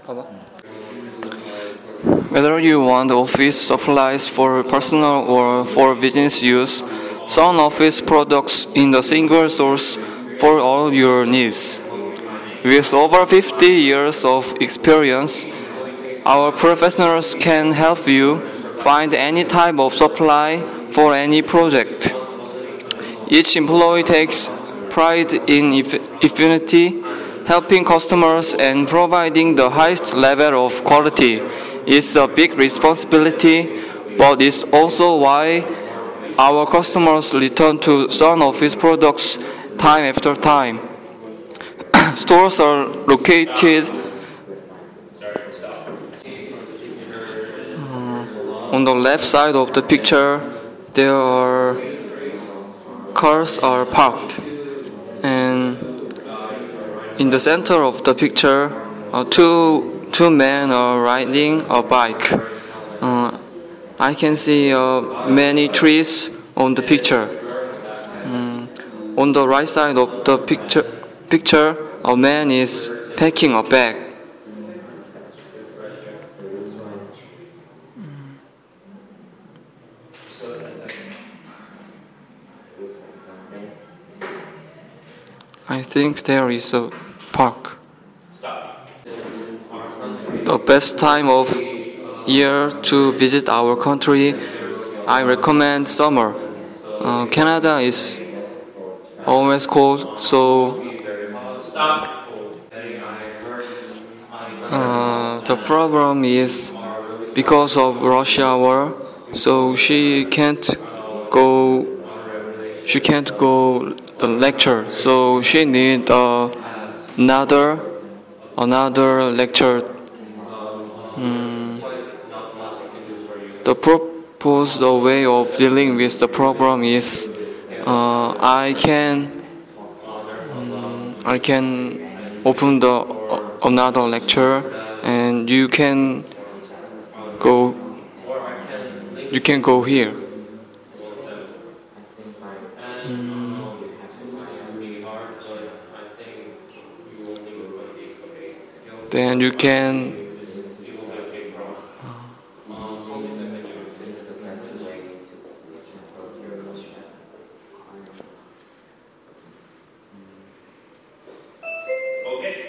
Whether you want office supplies for personal or for business use, Sun Office products in the single source for all your needs. With over 50 years of experience, our professionals can help you find any type of supply for any project. Each employee takes pride in efficiency, helping customers and providing the highest level of quality. Is a big responsibility, but it's also why our customers return to Sun Office products time after time. Stores are located on the left side of the picture. There are cars are parked, and in the center of the picture, two men are riding a bike. I can see many trees on the picture. On the right side of the picture, a man is packing a bag. I think there is a park. The best time of year to visit our country, I recommend summer. Canada is always cold, so the problem is because of Russia war, so she can't go the lecture, so she need another lecture. The proposed way of dealing with the problem is I can open another lecture, and you can go here. Then you can